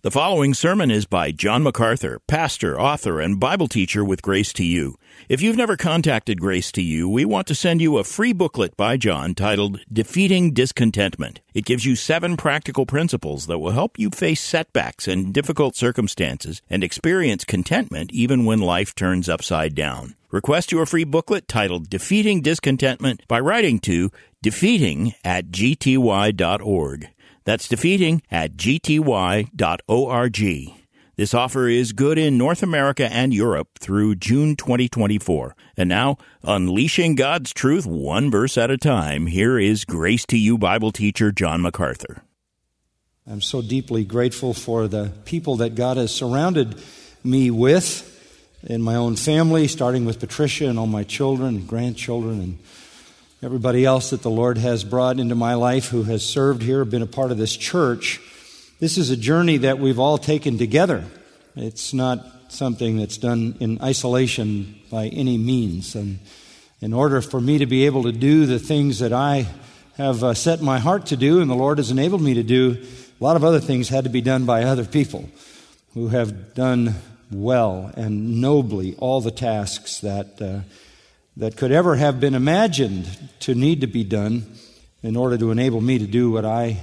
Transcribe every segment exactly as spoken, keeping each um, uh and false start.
The following sermon is by John MacArthur, pastor, author, and Bible teacher with Grace to You. If you've never contacted Grace to You, we want to send you a free booklet by John titled Defeating Discontentment. It gives you seven practical principles that will help you face setbacks and difficult circumstances and experience contentment even when life turns upside down. Request your free booklet titled Defeating Discontentment by writing to defeating at g t y dot org. That's defeating at g t y dot org. This offer is good in North America and Europe through June twenty twenty-four. And now, unleashing God's truth one verse at a time, here is Grace to You Bible teacher John MacArthur. I'm so deeply grateful for the people that God has surrounded me with in my own family, starting with Patricia and all my children and grandchildren and everybody else that the Lord has brought into my life who has served here, been a part of this church. This is a journey that we've all taken together. It's not something that's done in isolation by any means. And in order for me to be able to do the things that I have uh, set my heart to do and the Lord has enabled me to do, a lot of other things had to be done by other people who have done well and nobly all the tasks that uh, that could ever have been imagined to need to be done in order to enable me to do what I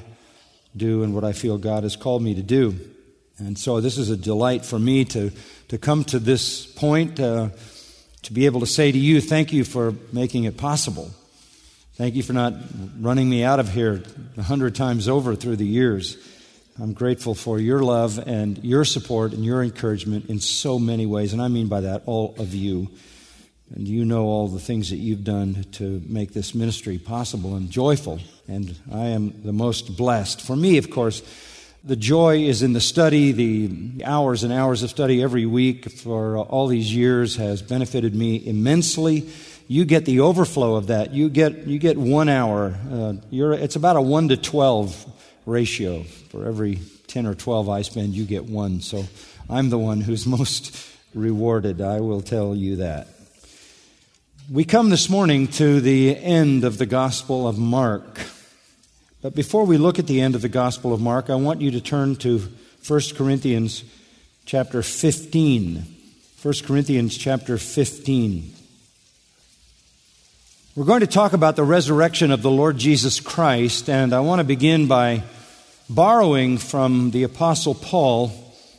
do and what I feel God has called me to do. And so this is a delight for me to, to come to this point, uh, to be able to say to you, thank you for making it possible. Thank you for not running me out of here a hundred times over through the years. I'm grateful for your love and your support and your encouragement in so many ways. And I mean by that, all of you. And you know all the things that you've done to make this ministry possible and joyful. And I am the most blessed. For me, of course, the joy is in the study. The hours and hours of study every week for all these years has benefited me immensely. You get the overflow of that. You get you get one hour. Uh, you're, it's about a one to twelve ratio. For every ten or twelve I spend, you get one. So I'm the one who's most rewarded. I will tell you that. We come this morning to the end of the Gospel of Mark. But before we look at the end of the Gospel of Mark, I want you to turn to First Corinthians chapter fifteen. First Corinthians chapter fifteen. We're going to talk about the resurrection of the Lord Jesus Christ, and I want to begin by borrowing from the Apostle Paul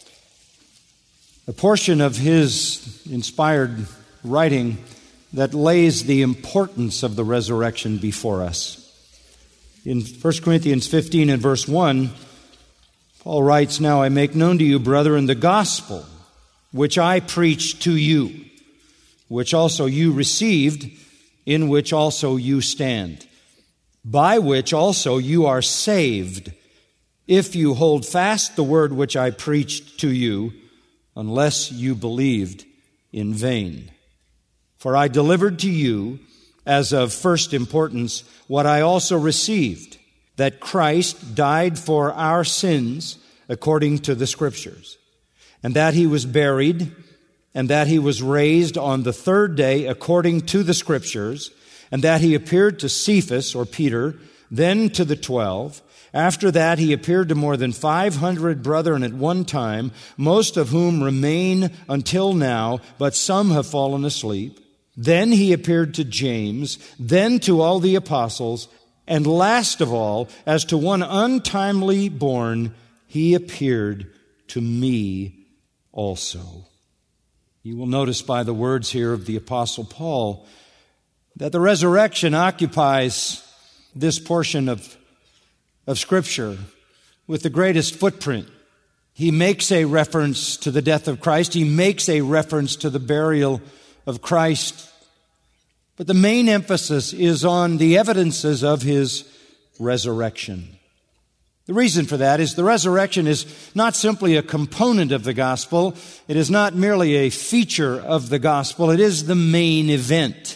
a portion of his inspired writing that lays the importance of the resurrection before us. In First Corinthians fifteen and verse one, Paul writes, "Now I make known to you, brethren, the gospel which I preached to you, which also you received, in which also you stand, by which also you are saved, if you hold fast the word which I preached to you, unless you believed in vain. For I delivered to you, as of first importance, what I also received, that Christ died for our sins according to the Scriptures, and that He was buried, and that He was raised on the third day according to the Scriptures, and that He appeared to Cephas, or Peter, then to the twelve. After that, He appeared to more than five hundred brethren at one time, most of whom remain until now, but some have fallen asleep. Then He appeared to James, then to all the apostles, and last of all, as to one untimely born, He appeared to me also." You will notice by the words here of the Apostle Paul that the resurrection occupies this portion of, of Scripture with the greatest footprint. He makes a reference to the death of Christ. He makes a reference to the burial of Christ. But the main emphasis is on the evidences of His resurrection. The reason for that is the resurrection is not simply a component of the gospel. It is not merely a feature of the gospel. It is the main event.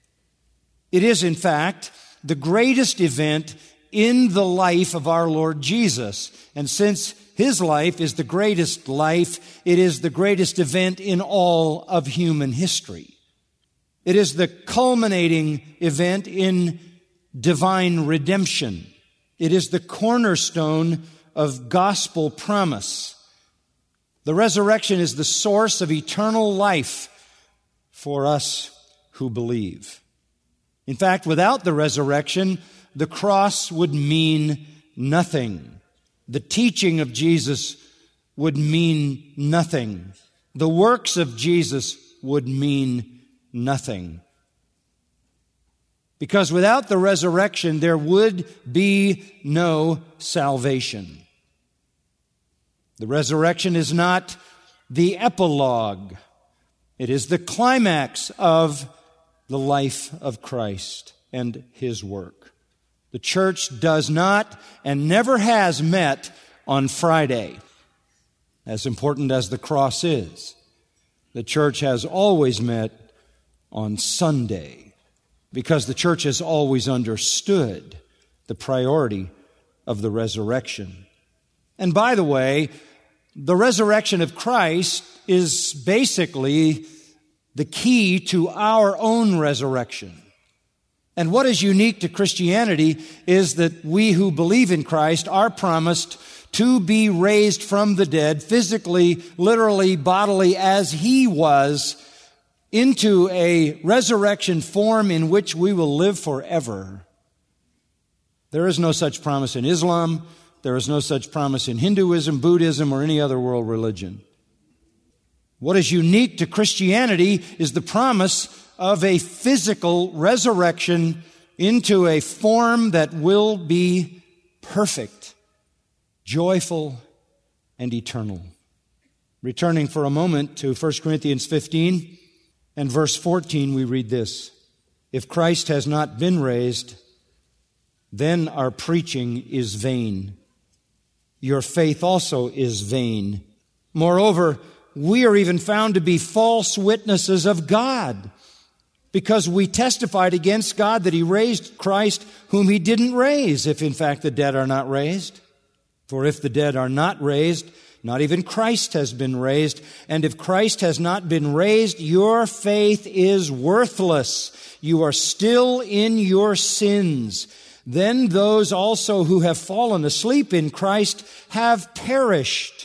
It is, in fact, the greatest event in the life of our Lord Jesus. And since His life is the greatest life, it is the greatest event in all of human history. It is the culminating event in divine redemption. It is the cornerstone of gospel promise. The resurrection is the source of eternal life for us who believe. In fact, without the resurrection, the cross would mean nothing. The teaching of Jesus would mean nothing. The works of Jesus would mean nothing. Because without the resurrection, there would be no salvation. The resurrection is not the epilogue. It is the climax of the life of Christ and His work. The church does not and never has met on Friday, as important as the cross is. The church has always met on Sunday, because the church has always understood the priority of the resurrection. And by the way, the resurrection of Christ is basically the key to our own resurrection. And what is unique to Christianity is that we who believe in Christ are promised to be raised from the dead, physically, literally, bodily, as He was, into a resurrection form in which we will live forever. There is no such promise in Islam. There is no such promise in Hinduism, Buddhism, or any other world religion. What is unique to Christianity is the promise of a physical resurrection into a form that will be perfect, joyful, and eternal. Returning for a moment to First Corinthians fifteen and verse fourteen, we read this: "If Christ has not been raised, then our preaching is vain. Your faith also is vain. Moreover, we are even found to be false witnesses of God, because we testified against God that He raised Christ whom He didn't raise, if in fact the dead are not raised. For if the dead are not raised, not even Christ has been raised. And if Christ has not been raised, your faith is worthless. You are still in your sins. Then those also who have fallen asleep in Christ have perished.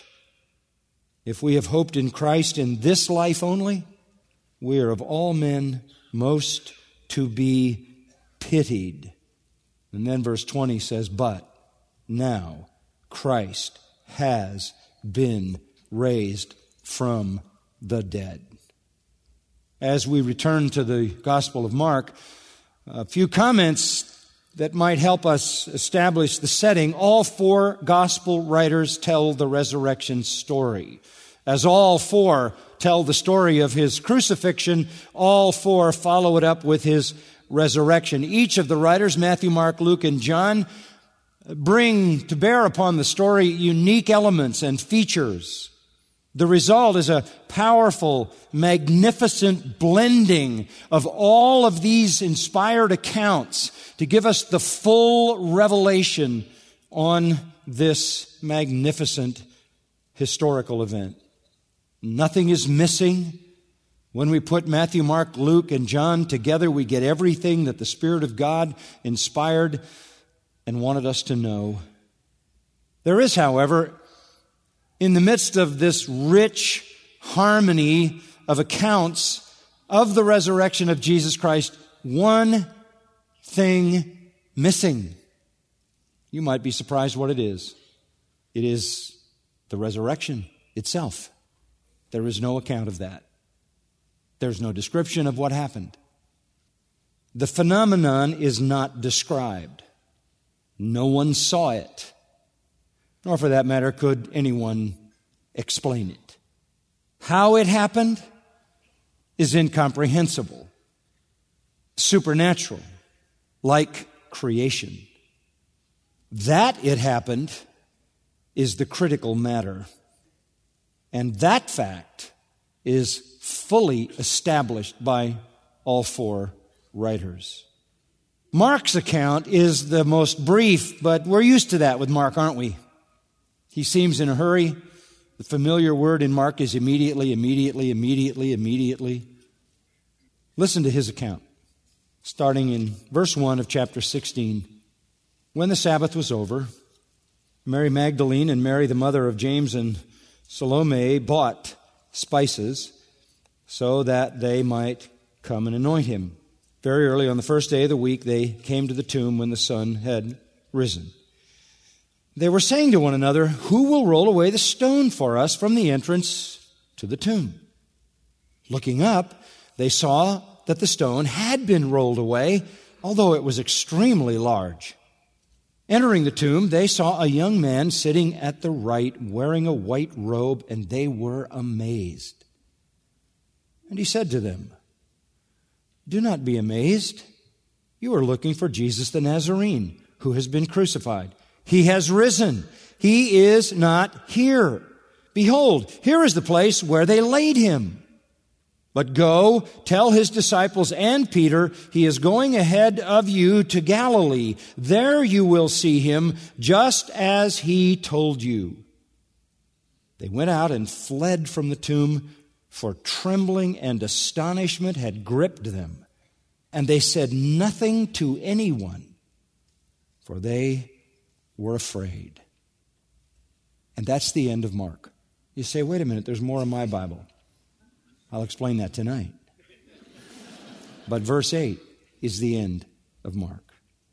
If we have hoped in Christ in this life only, we are of all men most to be pitied." And then verse twenty says, "But now Christ has been raised from the dead." As we return to the Gospel of Mark, a few comments that might help us establish the setting. All four Gospel writers tell the resurrection story. As all four tell the story of His crucifixion, all four follow it up with His resurrection. Each of the writers, Matthew, Mark, Luke, and John, bring to bear upon the story unique elements and features. The result is a powerful, magnificent blending of all of these inspired accounts to give us the full revelation on this magnificent historical event. Nothing is missing. When we put Matthew, Mark, Luke, and John together, we get everything that the Spirit of God inspired and wanted us to know. There is, however, in the midst of this rich harmony of accounts of the resurrection of Jesus Christ, one thing missing. You might be surprised what it is. It is the resurrection itself. There is no account of that. There's no description of what happened. The phenomenon is not described. No one saw it, nor for that matter could anyone explain it. How it happened is incomprehensible, supernatural, like creation. That it happened is the critical matter. And that fact is fully established by all four writers. Mark's account is the most brief, but we're used to that with Mark, aren't we? He seems in a hurry. The familiar word in Mark is immediately, immediately, immediately, immediately. Listen to his account, starting in verse one of chapter sixteen. "When the Sabbath was over, Mary Magdalene and Mary, the mother of James and Salome bought spices so that they might come and anoint him. Very early on the first day of the week, they came to the tomb when the sun had risen. They were saying to one another, "Who will roll away the stone for us from the entrance to the tomb?" Looking up, they saw that the stone had been rolled away, although it was extremely large. Entering the tomb, they saw a young man sitting at the right, wearing a white robe, and they were amazed. And he said to them, "Do not be amazed. You are looking for Jesus the Nazarene, who has been crucified. He has risen. He is not here. Behold, here is the place where they laid him. But go, tell his disciples and Peter, he is going ahead of you to Galilee. There you will see him, just as he told you." They went out and fled from the tomb, for trembling and astonishment had gripped them. And they said nothing to anyone, for they were afraid. And that's the end of Mark. You say, wait a minute, there's more in my Bible. I'll explain that tonight. But verse eight is the end of Mark.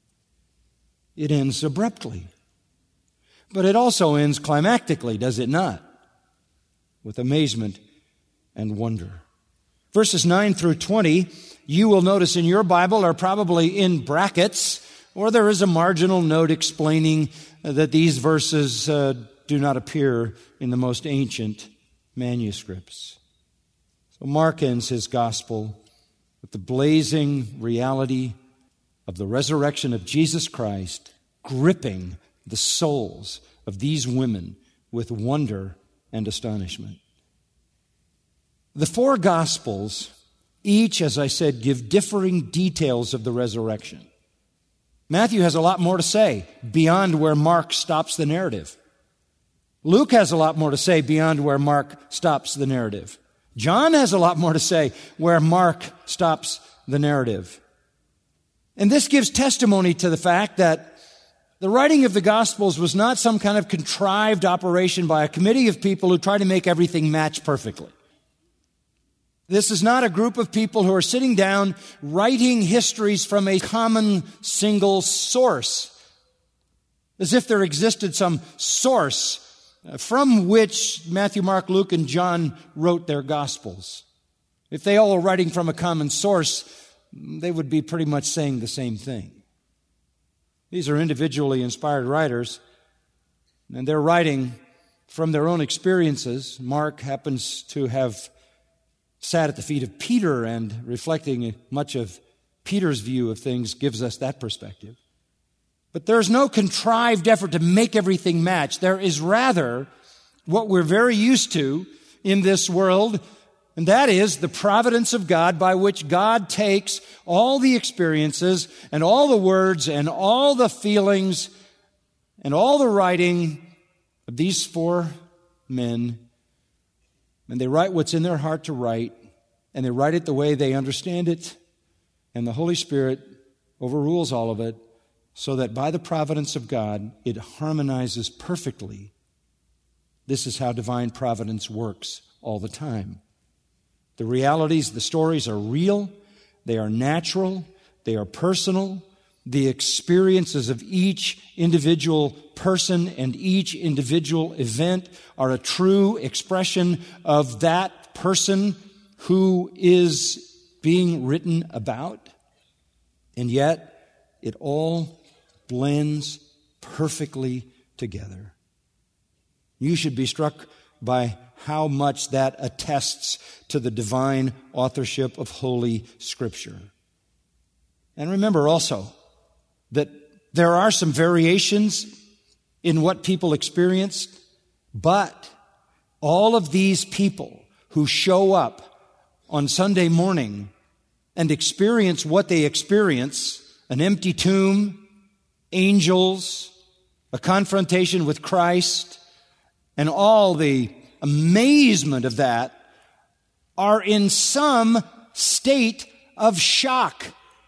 It ends abruptly. But it also ends climactically, does it not? With amazement and wonder. Verses nine through twenty, you will notice in your Bible are probably in brackets, or there is a marginal note explaining that these verses uh, do not appear in the most ancient manuscripts. So Mark ends his gospel with the blazing reality of the resurrection of Jesus Christ gripping the souls of these women with wonder and astonishment. The four Gospels, each, as I said, give differing details of the resurrection. Matthew has a lot more to say beyond where Mark stops the narrative. Luke has a lot more to say beyond where Mark stops the narrative. John has a lot more to say where Mark stops the narrative. And this gives testimony to the fact that the writing of the Gospels was not some kind of contrived operation by a committee of people who try to make everything match perfectly. This is not a group of people who are sitting down writing histories from a common single source, as if there existed some source from which Matthew, Mark, Luke, and John wrote their Gospels. If they all were writing from a common source, they would be pretty much saying the same thing. These are individually inspired writers, and they're writing from their own experiences. Mark happens to have sat at the feet of Peter, and reflecting much of Peter's view of things gives us that perspective. But there's no contrived effort to make everything match. There is rather what we're very used to in this world, and that is the providence of God, by which God takes all the experiences and all the words and all the feelings and all the writing of these four men, and they write what's in their heart to write, and they write it the way they understand it, and the Holy Spirit overrules all of it, so that by the providence of God, it harmonizes perfectly. This is how divine providence works all the time. The realities, the stories are real, they are natural, they are personal. The experiences of each individual person and each individual event are a true expression of that person who is being written about. And yet, it all blends perfectly together. You should be struck by how much that attests to the divine authorship of Holy Scripture. And remember also that there are some variations in what people experienced, but all of these people who show up on Sunday morning and experience what they experience, an empty tomb, angels, a confrontation with Christ, and all the amazement of that, are in some state of shock.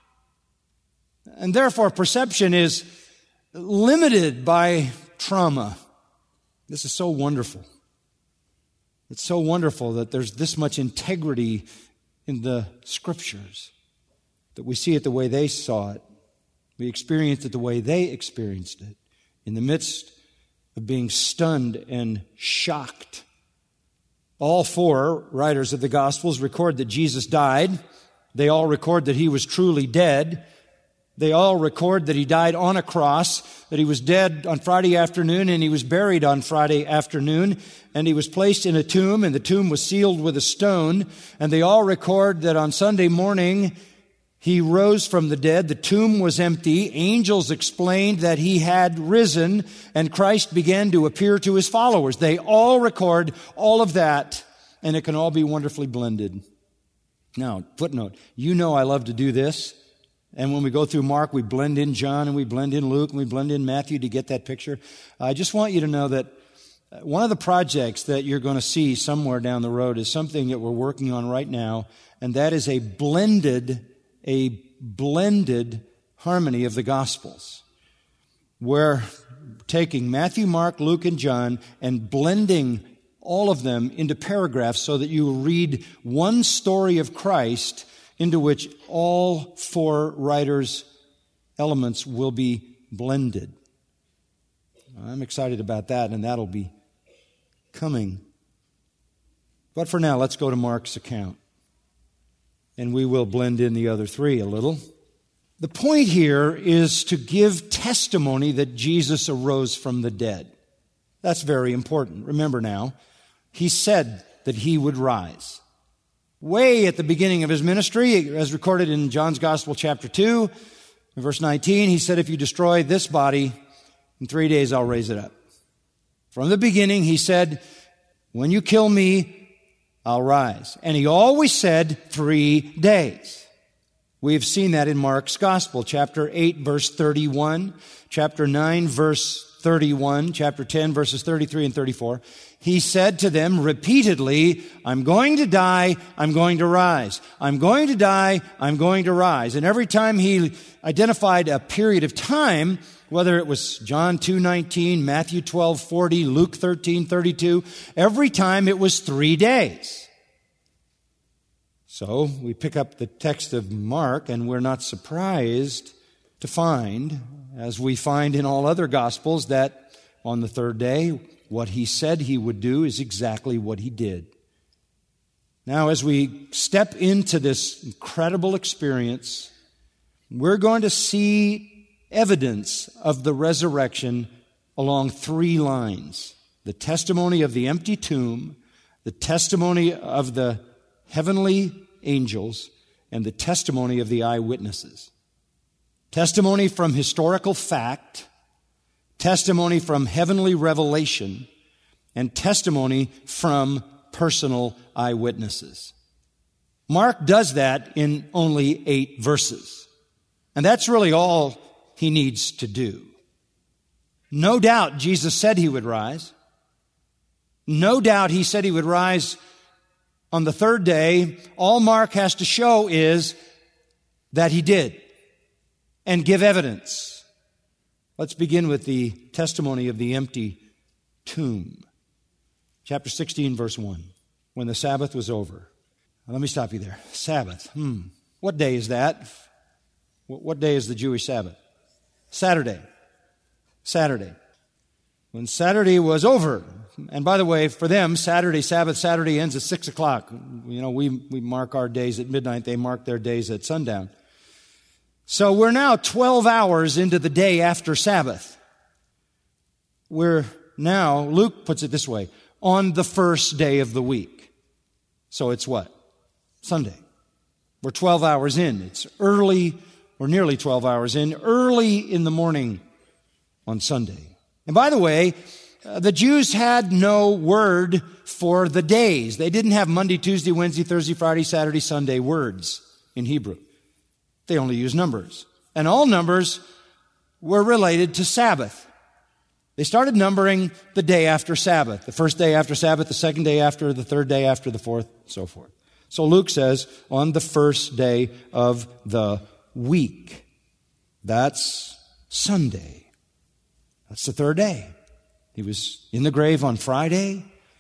And therefore, perception is limited by trauma. This is so wonderful. It's so wonderful that there's this much integrity in the Scriptures, that we see it the way they saw it. We experience it the way they experienced it, in the midst of being stunned and shocked. All four writers of the Gospels record that Jesus died. They all record that he was truly dead. They all record that he died on a cross, that he was dead on Friday afternoon, and he was buried on Friday afternoon, and he was placed in a tomb, and the tomb was sealed with a stone. And they all record that on Sunday morning, he rose from the dead. The tomb was empty. Angels explained that he had risen, and Christ began to appear to his followers. They all record all of that, and it can all be wonderfully blended. Now, footnote, you know I love to do this. And when we go through Mark, we blend in John, and we blend in Luke, and we blend in Matthew to get that picture. I just want you to know that one of the projects that you're going to see somewhere down the road is something that we're working on right now, and that is a blended a blended harmony of the Gospels. We're taking Matthew, Mark, Luke, and John and blending all of them into paragraphs so that you read one story of Christ into which all four writers' elements will be blended. I'm excited about that, and that'll be coming. But for now, let's go to Mark's account, and we will blend in the other three a little. The point here is to give testimony that Jesus arose from the dead. That's very important. Remember now, he said that he would rise. Way at the beginning of his ministry, as recorded in John's Gospel, chapter two, verse nineteen, he said, if you destroy this body, in three days I'll raise it up. From the beginning, he said, when you kill me, I'll rise. And he always said three days. We have seen that in Mark's Gospel, chapter eight, verse thirty-one, chapter nine, verse thirty-one, chapter ten, verses thirty-three and thirty-four. He said to them repeatedly, I'm going to die, I'm going to rise. I'm going to die, I'm going to rise. And every time he identified a period of time, whether it was John two nineteen, Matthew twelve forty, Luke thirteen thirty-two, every time it was three days. So we pick up the text of Mark, and we're not surprised to find, as we find in all other Gospels, that on the third day, what he said he would do is exactly what he did. Now, as we step into this incredible experience, we're going to see evidence of the resurrection along three lines. The testimony of the empty tomb, the testimony of the heavenly angels, and the testimony of the eyewitnesses. Testimony from historical fact, testimony from heavenly revelation, and testimony from personal eyewitnesses. Mark does that in only eight verses. And that's really all he needs to do. No doubt Jesus said he would rise. No doubt he said he would rise on the third day. All Mark has to show is that he did and give evidence. Let's begin with the testimony of the empty tomb. Chapter sixteen, verse one. When the Sabbath was over. Now, let me stop you there. Sabbath. Hmm. What day is that? What day is the Jewish Sabbath? Saturday. Saturday. When Saturday was over, and by the way, for them, Saturday, Sabbath, Saturday ends at six o'clock. You know, we, we mark our days at midnight. They mark their days at sundown. So we're now twelve hours into the day after Sabbath. We're now, Luke puts it this way, on the first day of the week. So it's what? Sunday. We're twelve hours in. It's early, or nearly twelve hours in, early in the morning on Sunday. And by the way, uh, the Jews had no word for the days. They didn't have Monday, Tuesday, Wednesday, Thursday, Friday, Saturday, Sunday words in Hebrew. They only used numbers. And all numbers were related to Sabbath. They started numbering the day after Sabbath. The first day after Sabbath, the second day after, the third day after, the fourth, so forth. So Luke says, on the first day of the week. That's Sunday. That's the third day. He was in the grave on Friday.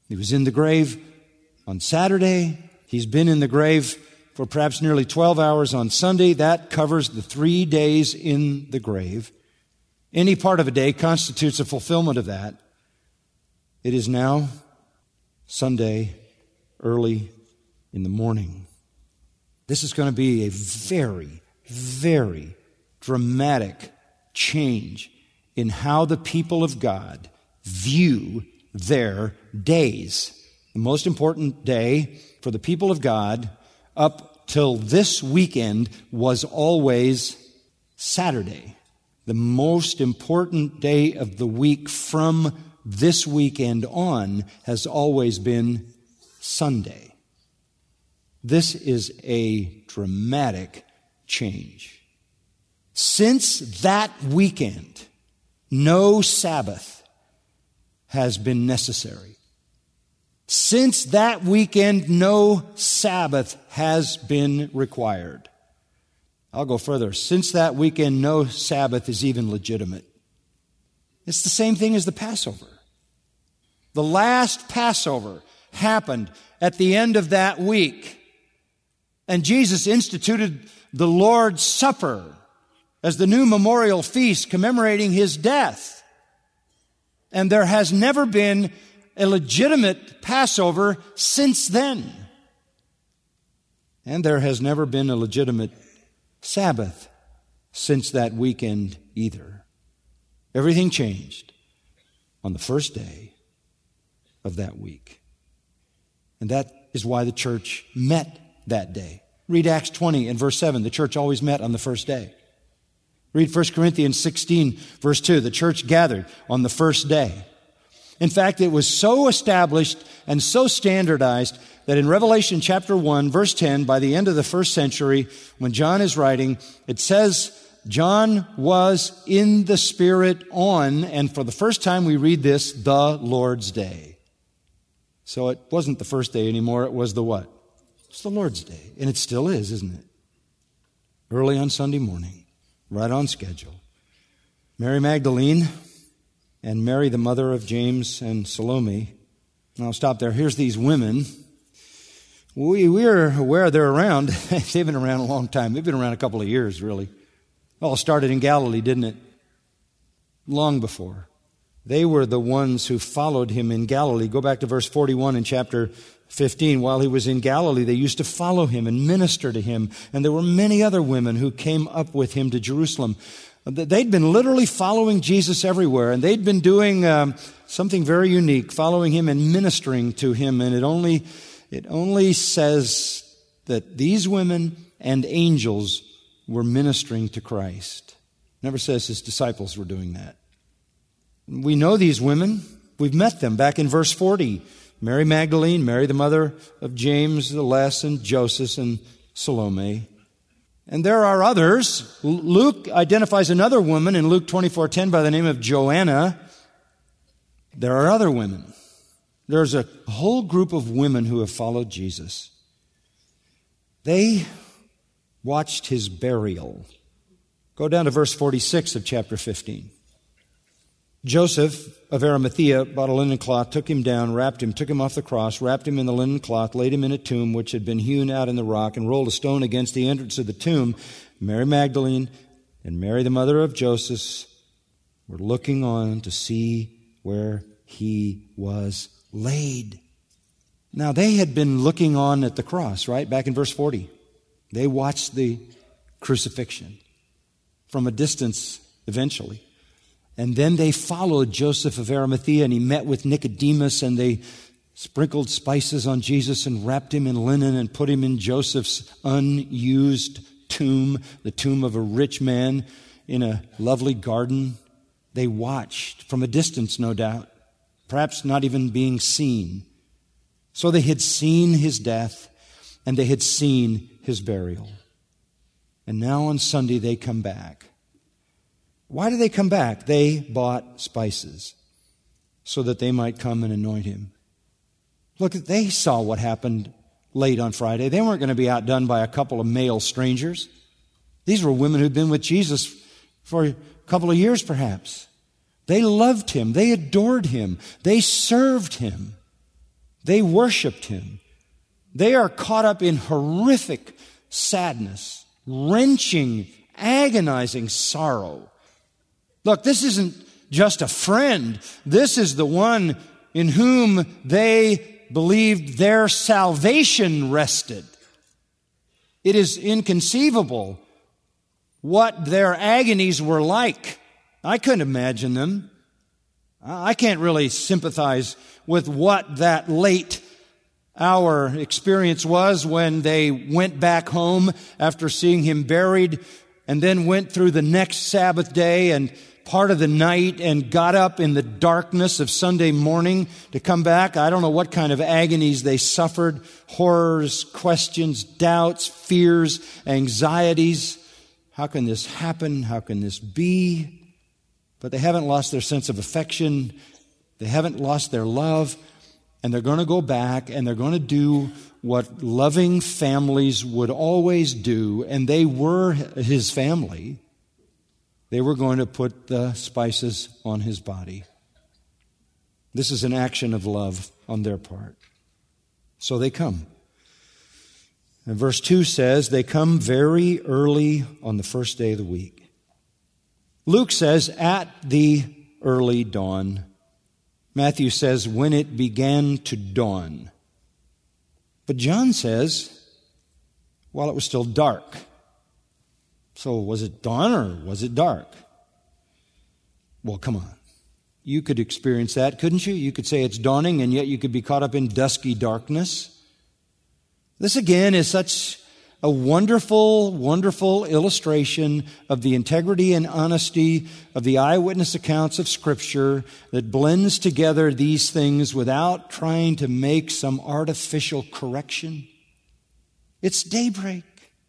He was in the grave on Saturday. He's been in the grave for perhaps nearly twelve hours on Sunday. That covers the three days in the grave. Any part of a day constitutes a fulfillment of that. It is now Sunday, early in the morning. This is going to be a very, very dramatic change in how the people of God view their days. The most important day for the people of God up till this weekend was always Saturday. The most important day of the week from this weekend on has always been Sunday. This is a dramatic change. Since that weekend, no Sabbath has been necessary. Since that weekend, no Sabbath has been required. I'll go further. Since that weekend, no Sabbath is even legitimate. It's the same thing as the Passover. The last Passover happened at the end of that week. And Jesus instituted the Lord's Supper as the new memorial feast commemorating His death. And there has never been a legitimate Passover since then. And there has never been a legitimate Sabbath since that weekend either. Everything changed on the first day of that week. And that is why the church met that day. Read Acts twenty and verse seven. The church always met on the first day. Read First Corinthians sixteen, verse two. The church gathered on the first day. In fact, it was so established and so standardized that in Revelation chapter one, verse ten, by the end of the first century, when John is writing, it says John was in the Spirit on, and for the first time we read this, the Lord's Day. So it wasn't the first day anymore, it was the what? It's the Lord's Day. And it still is, isn't it? Early on Sunday morning, right on schedule. Mary Magdalene and Mary, the mother of James and Salome. And I'll stop there. Here's these women. We, we're aware they're around. They've been around a long time. They've been around a couple of years, really. It all started in Galilee, didn't it? Long before. They were the ones who followed him in Galilee. Go back to verse forty-one in chapter fifteen. While he was in Galilee, they used to follow him and minister to him. And there were many other women who came up with him to Jerusalem. They'd been literally following Jesus everywhere, and they'd been doing um, something very unique, following him and ministering to him. And it only, it only says that these women and angels were ministering to Christ. It never says his disciples were doing that. We know these women. We've met them back in verse forty. Mary Magdalene, Mary the mother of James the Less, and Joseph and Salome. And there are others. Luke identifies another woman in Luke twenty-four ten by the name of Joanna. There are other women. There's a whole group of women who have followed Jesus. They watched his burial. Go down to verse forty-six of chapter fifteen. Joseph of Arimathea bought a linen cloth, took him down, wrapped him, took him off the cross, wrapped him in the linen cloth, laid him in a tomb which had been hewn out in the rock, and rolled a stone against the entrance of the tomb. Mary Magdalene and Mary the mother of Joseph were looking on to see where he was laid. Now, they had been looking on at the cross, right? Back in verse forty. They watched the crucifixion from a distance eventually. And then they followed Joseph of Arimathea, and he met with Nicodemus, and they sprinkled spices on Jesus and wrapped him in linen and put him in Joseph's unused tomb, the tomb of a rich man in a lovely garden. They watched from a distance, no doubt, perhaps not even being seen. So they had seen his death, and they had seen his burial. And now on Sunday they come back. Why do they come back? They bought spices so that they might come and anoint him. Look, they saw what happened late on Friday. They weren't going to be outdone by a couple of male strangers. These were women who'd been with Jesus for a couple of years, perhaps. They loved him. They adored him. They served him. They worshiped him. They are caught up in horrific sadness, wrenching, agonizing sorrow. Look, this isn't just a friend. This is the one in whom they believed their salvation rested. It is inconceivable what their agonies were like. I couldn't imagine them. I can't really sympathize with what that late hour experience was when they went back home after seeing him buried and then went through the next Sabbath day and part of the night and got up in the darkness of Sunday morning to come back. I don't know what kind of agonies they suffered, horrors, questions, doubts, fears, anxieties. How can this happen? How can this be? But they haven't lost their sense of affection. They haven't lost their love. And they're going to go back and they're going to do what loving families would always do. And they were his family. They were going to put the spices on his body. This is an action of love on their part. So they come. And verse two says, they come very early on the first day of the week. Luke says, at the early dawn. Matthew says, when it began to dawn. But John says, while it was still dark. So was it dawn or was it dark? Well, come on. You could experience that, couldn't you? You could say it's dawning, and yet you could be caught up in dusky darkness. This again is such a wonderful, wonderful illustration of the integrity and honesty of the eyewitness accounts of Scripture that blends together these things without trying to make some artificial correction. It's daybreak.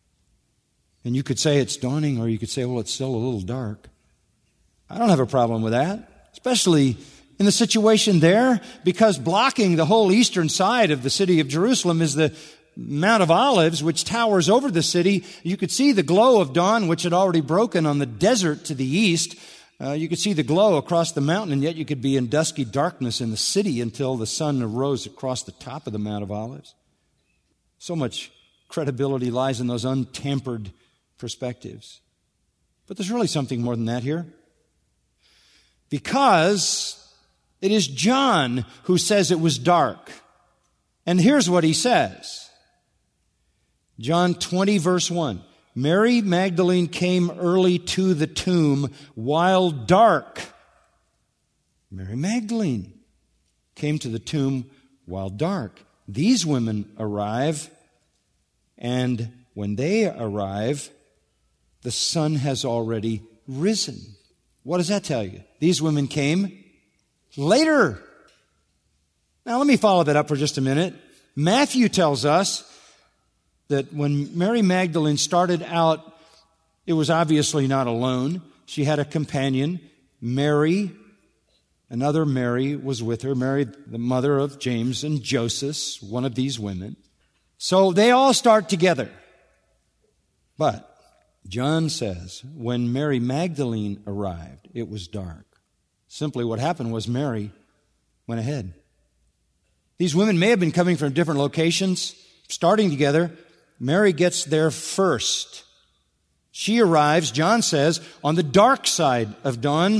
And you could say it's dawning, or you could say, well, it's still a little dark. I don't have a problem with that, especially in the situation there, because blocking the whole eastern side of the city of Jerusalem is the Mount of Olives, which towers over the city. You could see the glow of dawn, which had already broken on the desert to the east. Uh, you could see the glow across the mountain, and yet you could be in dusky darkness in the city until the sun arose across the top of the Mount of Olives. So much credibility lies in those untampered perspectives. But there's really something more than that here. Because it is John who says it was dark. And here's what he says. John twenty, verse one. Mary Magdalene came early to the tomb while dark. Mary Magdalene came to the tomb while dark. These women arrive, and when they arrive, the sun has already risen. What does that tell you? These women came later. Now let me follow that up for just a minute. Matthew tells us that when Mary Magdalene started out, it was obviously not alone. She had a companion, Mary. Another Mary was with her, Mary, the mother of James and Joseph, one of these women. So they all start together. But John says, when Mary Magdalene arrived, it was dark. Simply what happened was Mary went ahead. These women may have been coming from different locations, starting together. Mary gets there first. She arrives, John says, on the dark side of dawn.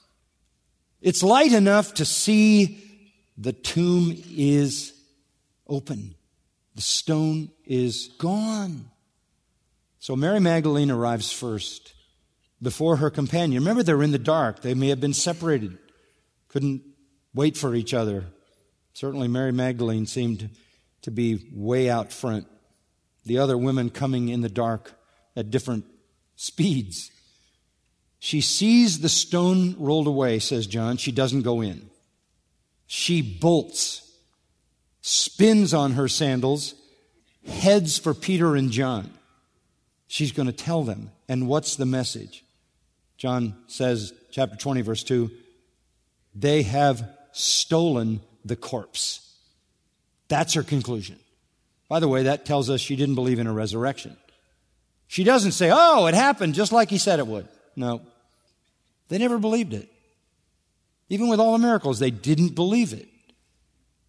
It's light enough to see the tomb is open. The stone is gone. So Mary Magdalene arrives first before her companion. Remember, they're in the dark. They may have been separated, couldn't wait for each other. Certainly Mary Magdalene seemed to be way out front. The other women coming in the dark at different speeds. She sees the stone rolled away, says John. She doesn't go in. She bolts, spins on her sandals, heads for Peter and John. She's going to tell them. And what's the message? John says, chapter twenty, verse two, they have stolen the corpse. That's her conclusion. By the way, that tells us she didn't believe in a resurrection. She doesn't say, oh, it happened just like he said it would. No. They never believed it. Even with all the miracles, they didn't believe it.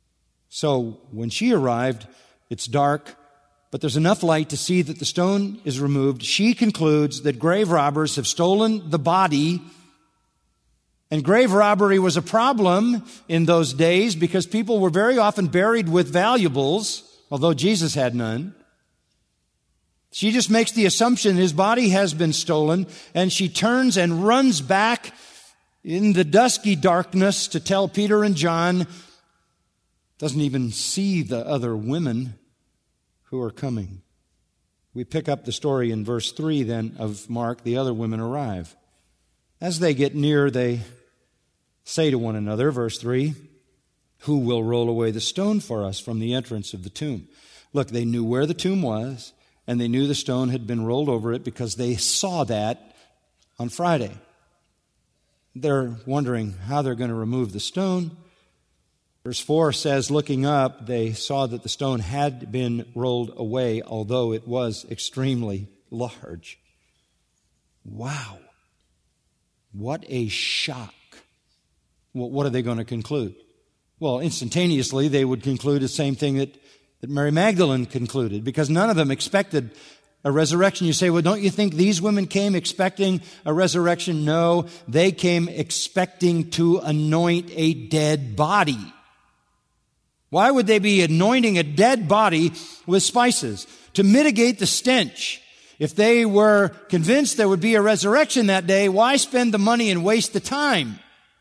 So when she arrived, it's dark, but there's enough light to see that the stone is removed. She concludes that grave robbers have stolen the body. And grave robbery was a problem in those days because people were very often buried with valuables, although Jesus had none. She just makes the assumption his body has been stolen, and she turns and runs back in the dusky darkness to tell Peter and John. Doesn't even see the other women who are coming. We pick up the story in verse three then of Mark. The other women arrive. As they get near, they say to one another, verse three, "Who will roll away the stone for us from the entrance of the tomb?" Look, they knew where the tomb was, and they knew the stone had been rolled over it because they saw that on Friday. They're wondering how they're going to remove the stone. Verse four says, looking up, they saw that the stone had been rolled away, although it was extremely large. Wow. What a shock. Well, what are they going to conclude? Well, instantaneously, they would conclude the same thing that, that Mary Magdalene concluded, because none of them expected a resurrection. You say, well, don't you think these women came expecting a resurrection? No, they came expecting to anoint a dead body. Why would they be anointing a dead body with spices? To mitigate the stench. If they were convinced there would be a resurrection that day, why spend the money and waste the time?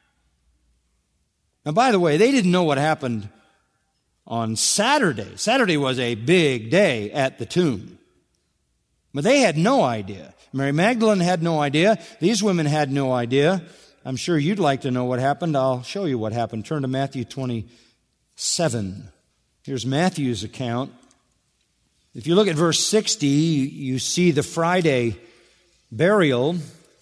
Now, by the way, they didn't know what happened on Saturday. Saturday was a big day at the tomb. But they had no idea. Mary Magdalene had no idea. These women had no idea. I'm sure you'd like to know what happened. I'll show you what happened. Turn to Matthew twenty-seven. Here's Matthew's account. If you look at verse sixty, you see the Friday burial.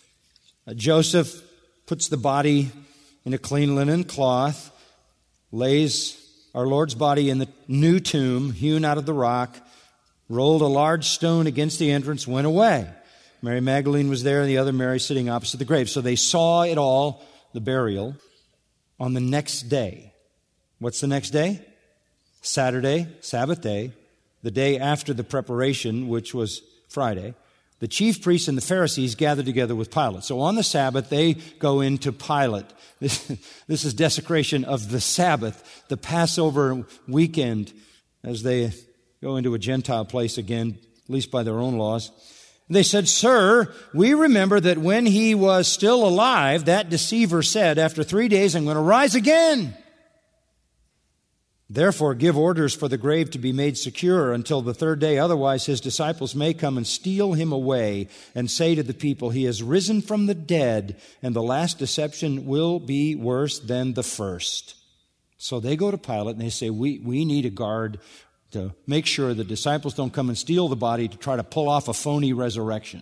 Joseph puts the body in a clean linen cloth, lays our Lord's body in the new tomb, hewn out of the rock, rolled a large stone against the entrance, went away. Mary Magdalene was there and the other Mary sitting opposite the grave. So they saw it all, the burial, on the next day. What's the next day? Saturday, Sabbath day, the day after the preparation, which was Friday. The chief priests and the Pharisees gathered together with Pilate. So on the Sabbath, they go into Pilate. This, this is desecration of the Sabbath, the Passover weekend, as they go into a Gentile place again, at least by their own laws. They said, "Sir, we remember that when he was still alive, that deceiver said, 'After three days I'm going to rise again.' Therefore, give orders for the grave to be made secure until the third day. Otherwise, his disciples may come and steal him away and say to the people, 'He has risen from the dead,' and the last deception will be worse than the first." So they go to Pilate and they say, we, we need a guard to make sure the disciples don't come and steal the body to try to pull off a phony resurrection.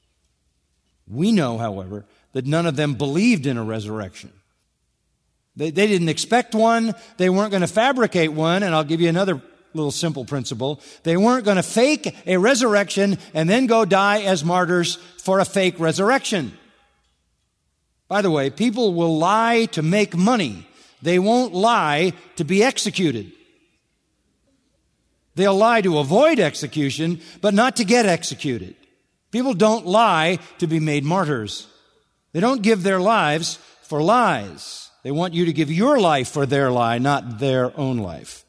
We know, however, that none of them believed in a resurrection. They, they didn't expect one. They weren't going to fabricate one. And I'll give you another little simple principle. They weren't going to fake a resurrection and then go die as martyrs for a fake resurrection. By the way, people will lie to make money. They won't lie to be executed. They'll lie to avoid execution, but not to get executed. People don't lie to be made martyrs. They don't give their lives for lies. They want you to give your life for their lie, not their own life.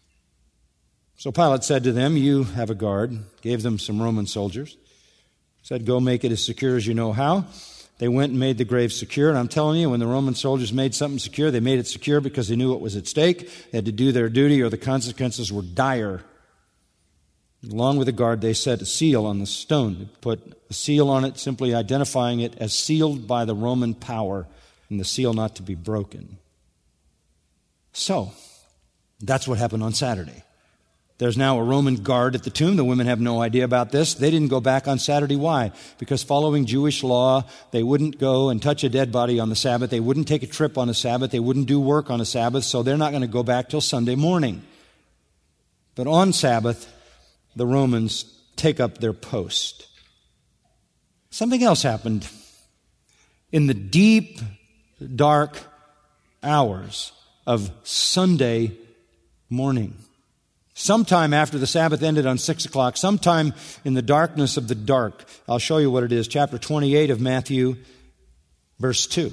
So Pilate said to them, "You have a guard," gave them some Roman soldiers, said, "Go make it as secure as you know how." They went and made the grave secure. And I'm telling you, when the Roman soldiers made something secure, they made it secure because they knew what was at stake. They had to do their duty or the consequences were dire. Along with the guard, they set a seal on the stone. They put a seal on it, simply identifying it as sealed by the Roman power, and the seal not to be broken. So, that's what happened on Saturday. There's now a Roman guard at the tomb. The women have no idea about this. They didn't go back on Saturday. Why? Because following Jewish law, they wouldn't go and touch a dead body on the Sabbath. They wouldn't take a trip on the Sabbath. They wouldn't do work on a Sabbath, so they're not going to go back till Sunday morning. But on Sabbath, the Romans take up their post. Something else happened. In the deep, dark hours of Sunday morning. Sometime after the Sabbath ended on six o'clock, sometime in the darkness of the dark. I'll show you what it is. Chapter twenty-eight of Matthew, verse two.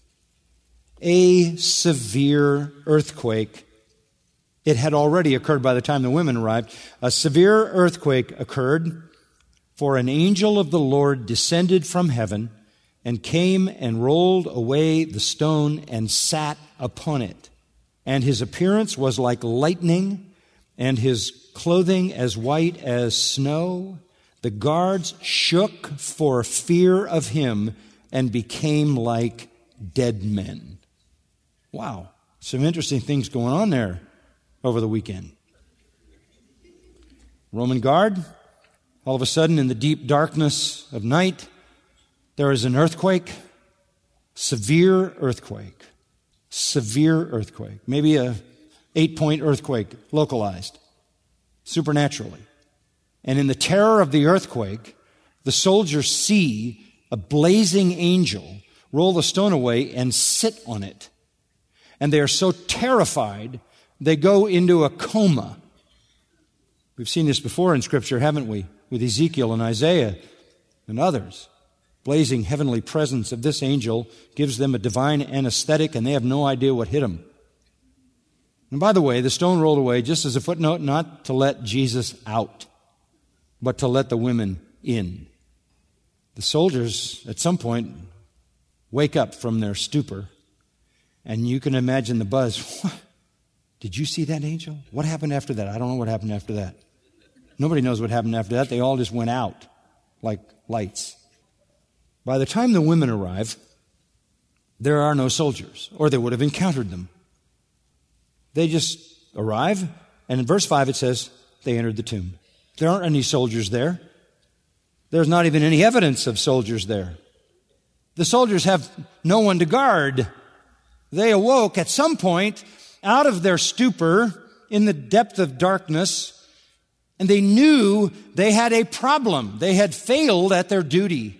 A severe earthquake. It had already occurred by the time the women arrived. A severe earthquake occurred, for an angel of the Lord descended from heaven and came and rolled away the stone and sat upon it. And his appearance was like lightning, and his clothing as white as snow. The guards shook for fear of him and became like dead men. Wow, some interesting things going on there over the weekend. Roman guard, all of a sudden in the deep darkness of night, there is an earthquake, severe earthquake, severe earthquake, maybe a eight-point earthquake, localized, supernaturally. And in the terror of the earthquake, the soldiers see a blazing angel roll the stone away and sit on it. And they are so terrified, they go into a coma. We've seen this before in Scripture, haven't we? With Ezekiel and Isaiah and others. Blazing heavenly presence of this angel gives them a divine anesthetic, and they have no idea what hit them. And by the way, the stone rolled away just as a footnote, not to let Jesus out, but to let the women in. The soldiers, at some point, wake up from their stupor, and you can imagine the buzz. What? Did you see that angel? What happened after that? I don't know what happened after that. Nobody knows what happened after that. They all just went out like lights. By the time the women arrive, there are no soldiers, or they would have encountered them. They just arrive, and in verse five it says, they entered the tomb. There aren't any soldiers there. There's not even any evidence of soldiers there. The soldiers have no one to guard. They awoke at some point out of their stupor in the depth of darkness, and they knew they had a problem. They had failed at their duty.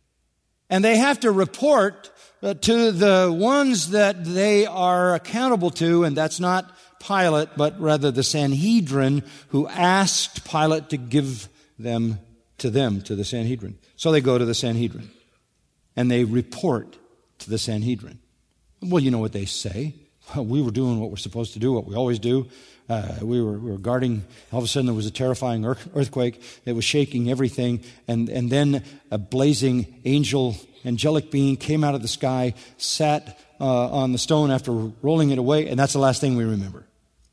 And they have to report uh, to the ones that they are accountable to, and that's not Pilate, but rather the Sanhedrin, who asked Pilate to give them to them, to the Sanhedrin. So they go to the Sanhedrin, and they report to the Sanhedrin. Well, you know what they say. Well, we were doing what we're supposed to do, what we always do. Uh, we, were, we were guarding. All of a sudden there was a terrifying earthquake. It was shaking everything. And, and then a blazing angel, angelic being came out of the sky, sat uh, on the stone after rolling it away. And that's the last thing we remember.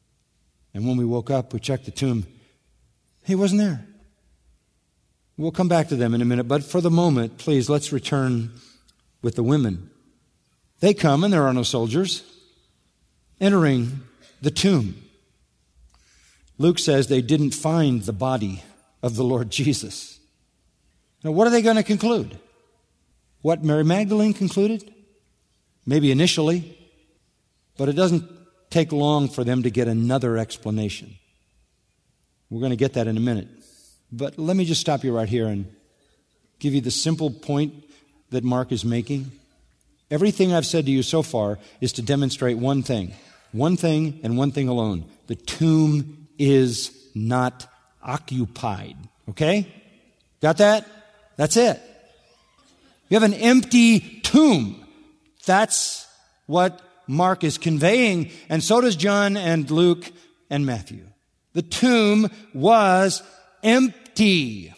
And when we woke up, we checked the tomb. He wasn't there. We'll come back to them in a minute. But for the moment, please, let's return with the women. They come, and there are no soldiers, entering the tomb. Luke says they didn't find the body of the Lord Jesus. Now, what are they going to conclude? What Mary Magdalene concluded? Maybe initially, but it doesn't take long for them to get another explanation. We're going to get that in a minute. But let me just stop you right here and give you the simple point that Mark is making. Everything I've said to you so far is to demonstrate one thing. One thing and one thing alone. The tomb is not occupied. Okay? Got that? That's it. You have an empty tomb. That's what Mark is conveying, and so does John and Luke and Matthew. The tomb was empty.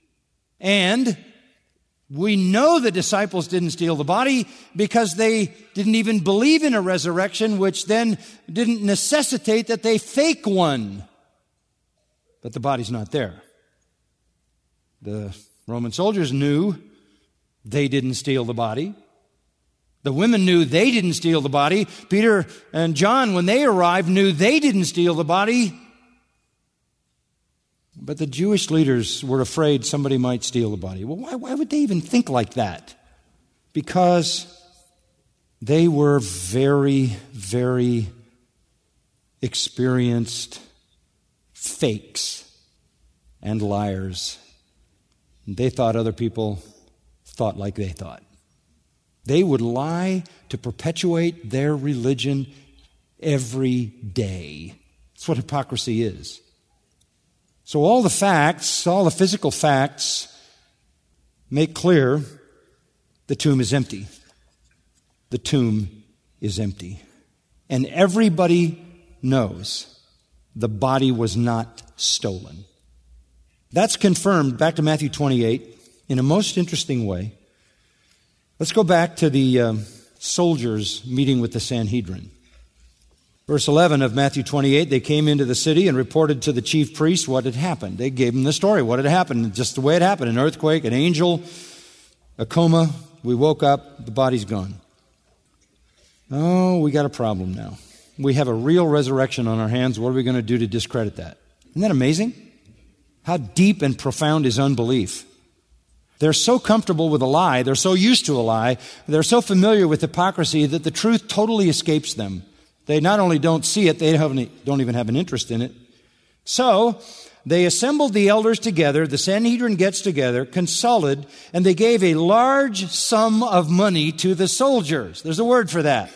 And we know the disciples didn't steal the body because they didn't even believe in a resurrection, which then didn't necessitate that they fake one. But the body's not there. The Roman soldiers knew they didn't steal the body. The women knew they didn't steal the body. Peter and John, when they arrived, knew they didn't steal the body. But the Jewish leaders were afraid somebody might steal the body. Well, why, why would they even think like that? Because they were very, very experienced fakes and liars. And they thought other people thought like they thought. They would lie to perpetuate their religion every day. That's what hypocrisy is. So all the facts, all the physical facts make clear the tomb is empty. The tomb is empty. And everybody knows the body was not stolen. That's confirmed, back to Matthew twenty-eight, in a most interesting way. Let's go back to the um, soldiers meeting with the Sanhedrin. Verse eleven of Matthew twenty-eight, they came into the city and reported to the chief priest what had happened. They gave him the story, what had happened, just the way it happened, an earthquake, an angel, a coma, we woke up, the body's gone. Oh, we got a problem now. We have a real resurrection on our hands. What are we going to do to discredit that? Isn't that amazing? How deep and profound is unbelief? They're so comfortable with a lie, they're so used to a lie, they're so familiar with hypocrisy that the truth totally escapes them. They not only don't see it, they don't even have an interest in it. So, they assembled the elders together, the Sanhedrin gets together, consulted, and they gave a large sum of money to the soldiers. There's a word for that.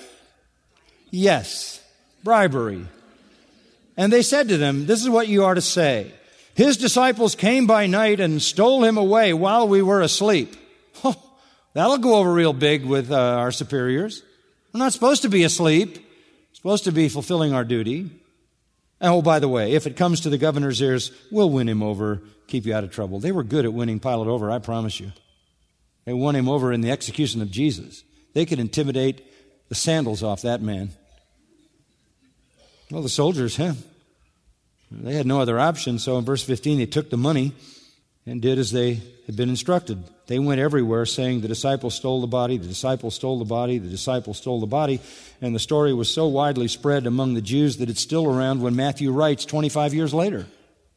Yes, bribery. And they said to them, this is what you are to say. His disciples came by night and stole him away while we were asleep. Oh, that'll go over real big with uh, our superiors. We're not supposed to be asleep. We're supposed to be fulfilling our duty. Oh, by the way, if it comes to the governor's ears, we'll win him over, keep you out of trouble. They were good at winning Pilate over, I promise you. They won him over in the execution of Jesus. They could intimidate the sandals off that man. Well, the soldiers, huh? They had no other option, so in verse fifteen, they took the money and did as they had been instructed. They went everywhere saying, the disciples stole the body, the disciples stole the body, the disciples stole the body. And the story was so widely spread among the Jews that it's still around when Matthew writes twenty-five years later.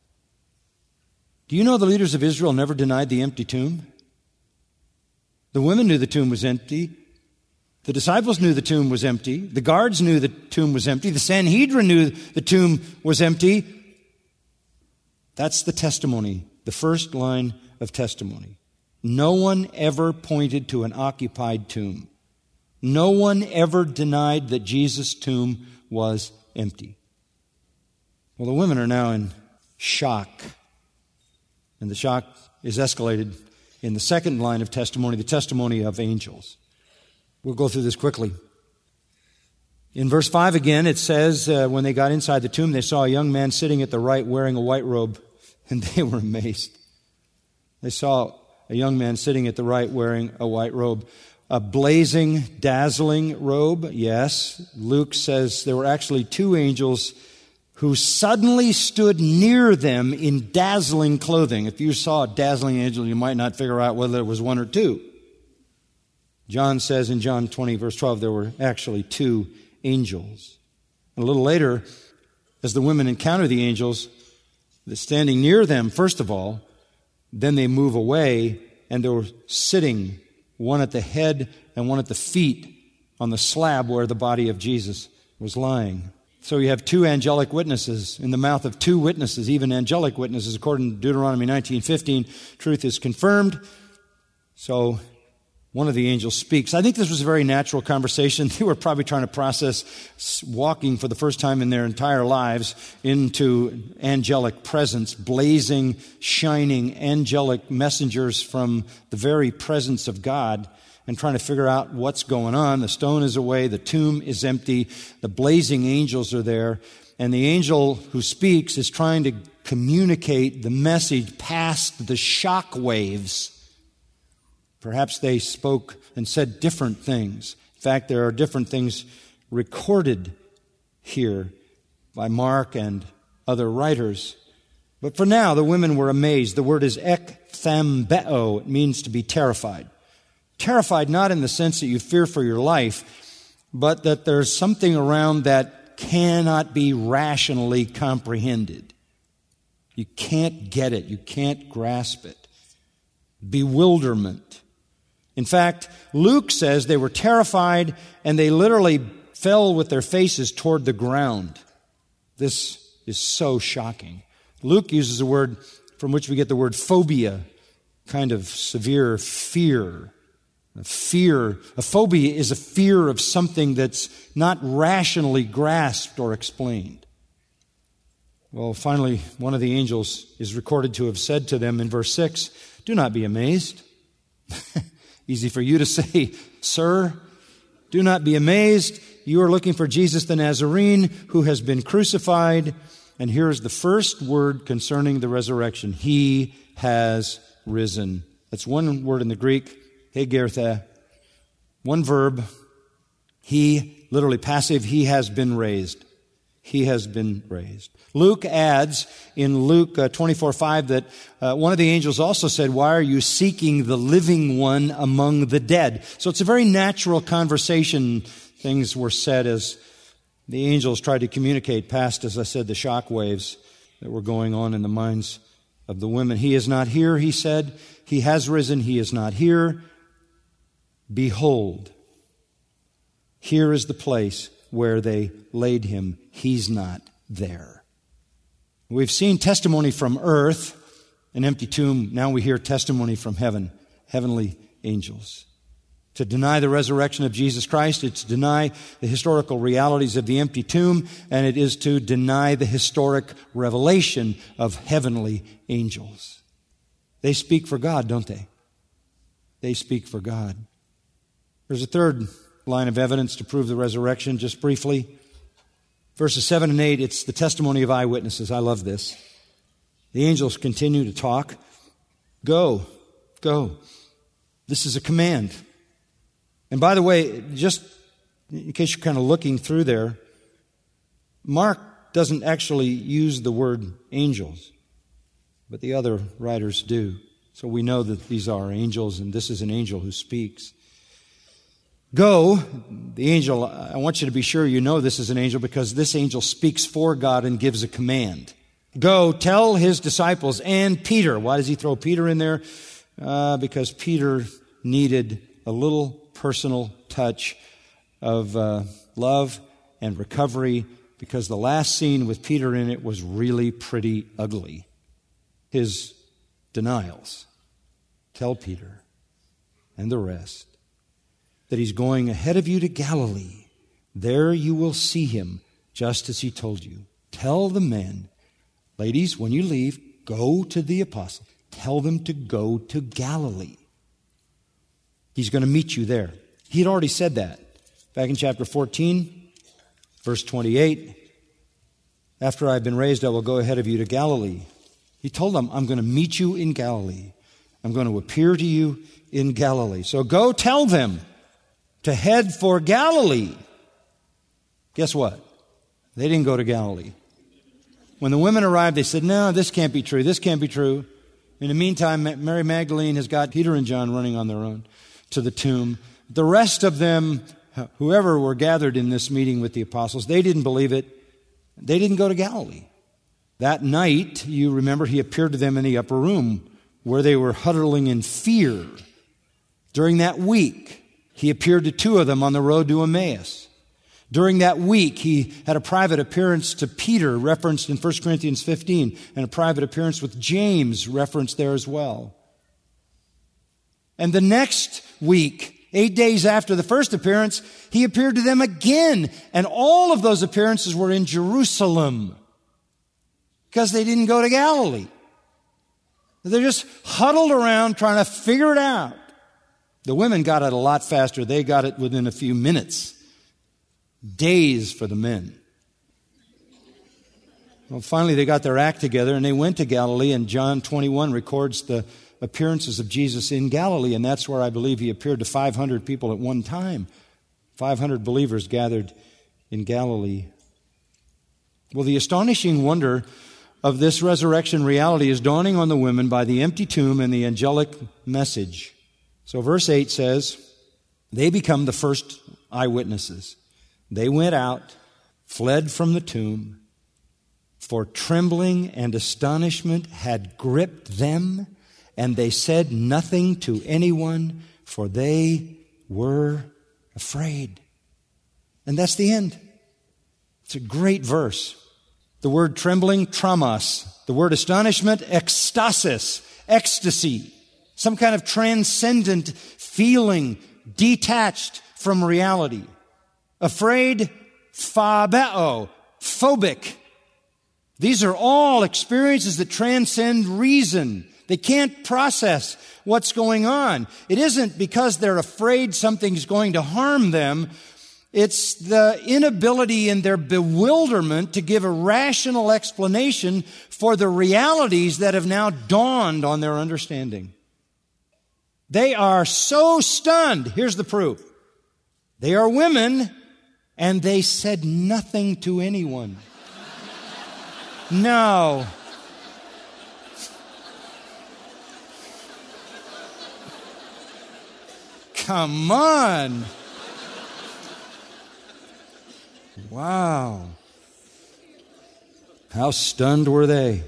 Do you know the leaders of Israel never denied the empty tomb? The women knew the tomb was empty. The disciples knew the tomb was empty. The guards knew the tomb was empty. The Sanhedrin knew the tomb was empty. That's the testimony, the first line of testimony. No one ever pointed to an occupied tomb. No one ever denied that Jesus' tomb was empty. Well, the women are now in shock. And the shock is escalated in the second line of testimony, the testimony of angels. We'll go through this quickly. In verse five again, it says, uh, when they got inside the tomb, they saw a young man sitting at the right wearing a white robe, and they were amazed. They saw a young man sitting at the right wearing a white robe. A blazing, dazzling robe, yes. Luke says there were actually two angels who suddenly stood near them in dazzling clothing. If you saw a dazzling angel, you might not figure out whether it was one or two. John says in John twenty, verse twelve, there were actually two angels. And a little later, as the women encounter the angels, they're standing near them, first of all, then they move away, and they were sitting, one at the head and one at the feet, on the slab where the body of Jesus was lying. So you have two angelic witnesses. In the mouth of two witnesses, even angelic witnesses, according to Deuteronomy nineteen fifteen, truth is confirmed. So one of the angels speaks. I think this was a very natural conversation. They were probably trying to process walking for the first time in their entire lives into angelic presence, blazing, shining angelic messengers from the very presence of God, and trying to figure out what's going on. The stone is away, the tomb is empty, the blazing angels are there, and the angel who speaks is trying to communicate the message past the shock waves. Perhaps they spoke and said different things. In fact, there are different things recorded here by Mark and other writers. But for now, the women were amazed. The word is ekthambeo. It means to be terrified. Terrified not in the sense that you fear for your life, but that there's something around that cannot be rationally comprehended. You can't get it. You can't grasp it. Bewilderment. In fact, Luke says they were terrified and they literally fell with their faces toward the ground. This is so shocking. Luke uses a word from which we get the word phobia, kind of severe fear. A fear, a phobia is a fear of something that's not rationally grasped or explained. Well, finally, one of the angels is recorded to have said to them in verse six, "Do not be amazed." Easy for you to say, "Sir, do not be amazed. You are looking for Jesus the Nazarene who has been crucified." And here is the first word concerning the resurrection. He has risen. That's one word in the Greek, hegerthe. One verb, he, literally passive, he has been raised. He has been raised. Luke adds in Luke uh, twenty-four five that uh, one of the angels also said, "Why are you seeking the living one among the dead?" So it's a very natural conversation. Things were said as the angels tried to communicate past, as I said, the shock waves that were going on in the minds of the women. "He is not here," he said. "He has risen. He is not here. Behold, here is the place where they laid him. He's not there." We've seen testimony from earth, an empty tomb. Now we hear testimony from heaven, heavenly angels. To deny the resurrection of Jesus Christ, it's to deny the historical realities of the empty tomb, and it is to deny the historic revelation of heavenly angels. They speak for God, don't they? They speak for God. There's a third line of evidence to prove the resurrection, just briefly. Verses seven and eight, it's the testimony of eyewitnesses. I love this. The angels continue to talk. Go, go. This is a command. And by the way, just in case you're kind of looking through there, Mark doesn't actually use the word angels, but the other writers do. So we know that these are angels, and this is an angel who speaks. Go, the angel, I want you to be sure you know this is an angel because this angel speaks for God and gives a command. Go, tell his disciples and Peter. Why does he throw Peter in there? Uh, because Peter needed a little personal touch of uh, love and recovery, because the last scene with Peter in it was really pretty ugly. His denials. Tell Peter and the rest that he's going ahead of you to Galilee. There you will see him, just as he told you. Tell the men, ladies, when you leave, go to the apostles. Tell them to go to Galilee. He's going to meet you there. He had already said that. Back in chapter fourteen, verse twenty-eight, after I've been raised, I will go ahead of you to Galilee. He told them, I'm going to meet you in Galilee. I'm going to appear to you in Galilee. So go tell them to head for Galilee. Guess what? They didn't go to Galilee. When the women arrived, they said, no, this can't be true. This can't be true. In the meantime, Mary Magdalene has got Peter and John running on their own to the tomb. The rest of them, whoever were gathered in this meeting with the apostles, they didn't believe it. They didn't go to Galilee. That night, you remember, he appeared to them in the upper room where they were huddling in fear. During that week, he appeared to two of them on the road to Emmaus. During that week, he had a private appearance to Peter, referenced in First Corinthians fifteen, and a private appearance with James, referenced there as well. And the next week, eight days after the first appearance, he appeared to them again. And all of those appearances were in Jerusalem because they didn't go to Galilee. They're just huddled around trying to figure it out. The women got it a lot faster. They got it within a few minutes. Days for the men. Well, finally they got their act together and they went to Galilee, and John twenty-one records the appearances of Jesus in Galilee, and that's where I believe he appeared to five hundred people at one time. five hundred believers gathered in Galilee. Well, the astonishing wonder of this resurrection reality is dawning on the women by the empty tomb and the angelic message. So verse eight says, they become the first eyewitnesses. They went out, fled from the tomb, for trembling and astonishment had gripped them, and they said nothing to anyone, for they were afraid. And that's the end. It's a great verse. The word trembling, traumas. The word astonishment, ecstasis, ecstasy. Some kind of transcendent feeling, detached from reality. Afraid, phobeo, phobic. These are all experiences that transcend reason. They can't process what's going on. It isn't because they're afraid something's going to harm them. It's the inability in their bewilderment to give a rational explanation for the realities that have now dawned on their understanding. They are so stunned. Here's the proof. They are women, and they said nothing to anyone. No. Come on. Wow. How stunned were they?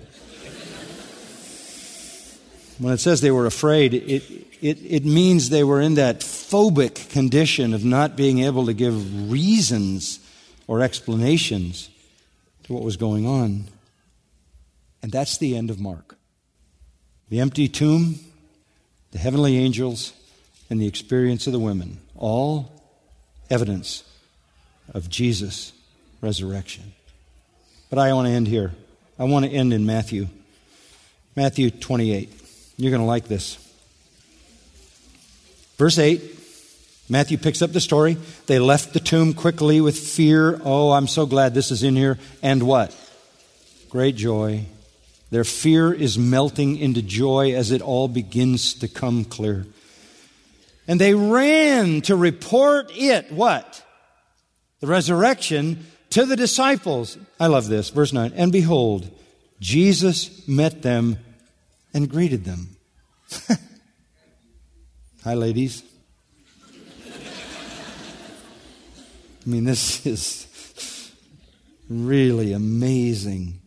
When it says they were afraid, it, it, it means they were in that phobic condition of not being able to give reasons or explanations to what was going on. And that's the end of Mark. The empty tomb, the heavenly angels, and the experience of the women. All evidence of Jesus' resurrection. But I want to end here. I want to end in Matthew. Matthew twenty-eight. You're going to like this. Verse eight. Matthew picks up the story. They left the tomb quickly with fear. Oh, I'm so glad this is in here. And what? Great joy. Their fear is melting into joy as it all begins to come clear. And they ran to report it, what? The resurrection to the disciples. I love this. Verse nine. And behold, Jesus met them and greeted them. Hi, ladies. I mean, this is really amazing.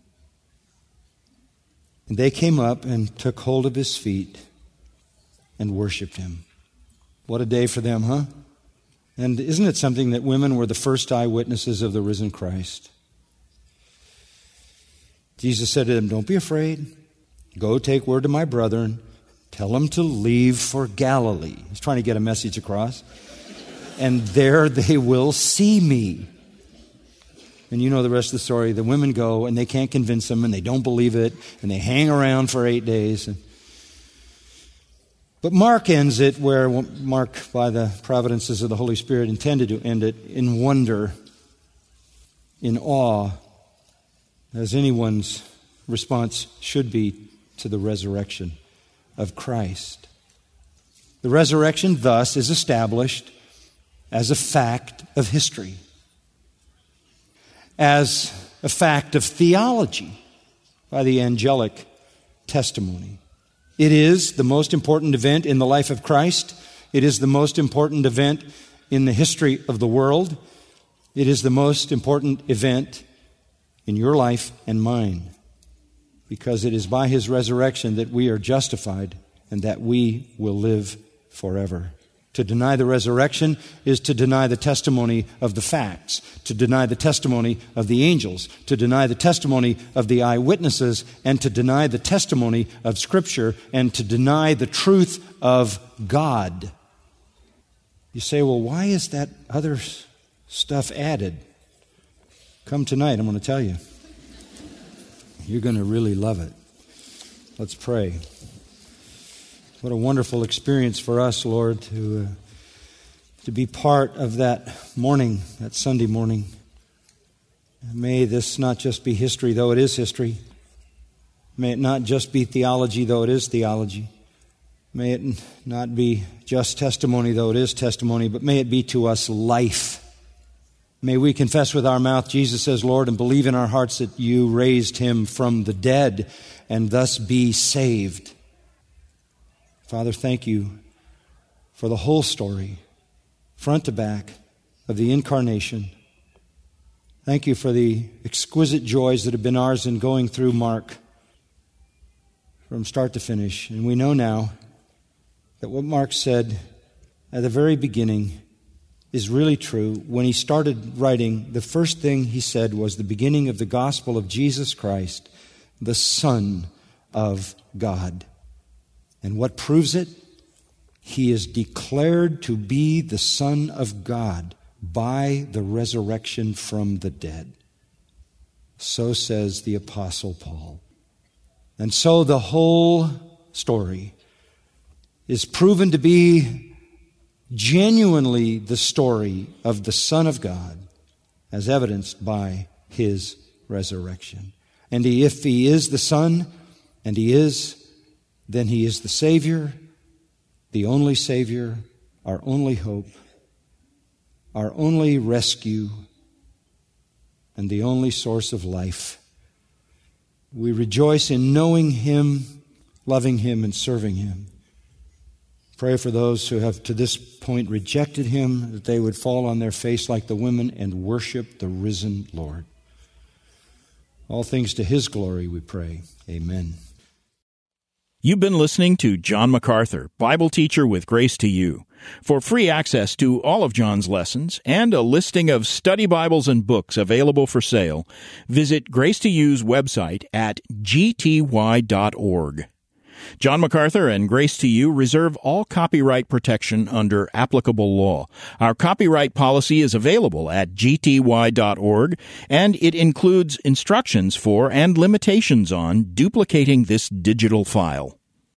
And they came up and took hold of his feet and worshiped him. What a day for them, huh? And isn't it something that women were the first eyewitnesses of the risen Christ? Jesus said to them, don't be afraid. Go take word to my brethren. Tell them to leave for Galilee. He's trying to get a message across. And there they will see me. And you know the rest of the story. The women go and they can't convince them and they don't believe it. And they hang around for eight days. And But Mark ends it where Mark, by the providences of the Holy Spirit, intended to end it in wonder, in awe, as anyone's response should be to the resurrection of Christ. The resurrection, thus, is established as a fact of history, as a fact of theology by the angelic testimony. It is the most important event in the life of Christ. It is the most important event in the history of the world. It is the most important event in your life and mine, because it is by his resurrection that we are justified and that we will live forever. To deny the resurrection is to deny the testimony of the facts, to deny the testimony of the angels, to deny the testimony of the eyewitnesses, and to deny the testimony of Scripture, and to deny the truth of God. You say, well, why is that other stuff added? Come tonight, I'm going to tell you. You're going to really love it. Let's pray. What a wonderful experience for us, Lord, to uh, to be part of that morning, that Sunday morning. May this not just be history, though it is history. May it not just be theology, though it is theology. May it not be just testimony, though it is testimony, but may it be to us life. May we confess with our mouth, Jesus says, Lord, and believe in our hearts that you raised him from the dead and thus be saved. Father, thank you for the whole story, front to back, of the incarnation. Thank you for the exquisite joys that have been ours in going through Mark from start to finish. And we know now that what Mark said at the very beginning is really true. When he started writing, the first thing he said was the beginning of the gospel of Jesus Christ, the Son of God. And what proves it? He is declared to be the Son of God by the resurrection from the dead. So says the Apostle Paul. And so the whole story is proven to be genuinely the story of the Son of God, as evidenced by His resurrection. And he, if He is the Son, and He is, then He is the Savior, the only Savior, our only hope, our only rescue, and the only source of life. We rejoice in knowing Him, loving Him, and serving Him. Pray for those who have to this point rejected Him, that they would fall on their face like the women and worship the risen Lord. All things to His glory, we pray. Amen. You've been listening to John MacArthur, Bible teacher with Grace to You. For free access to all of John's lessons and a listing of study Bibles and books available for sale, visit Grace to You's website at g t y dot org. John MacArthur and Grace to You reserve all copyright protection under applicable law. Our copyright policy is available at g t y dot org, and it includes instructions for and limitations on duplicating this digital file.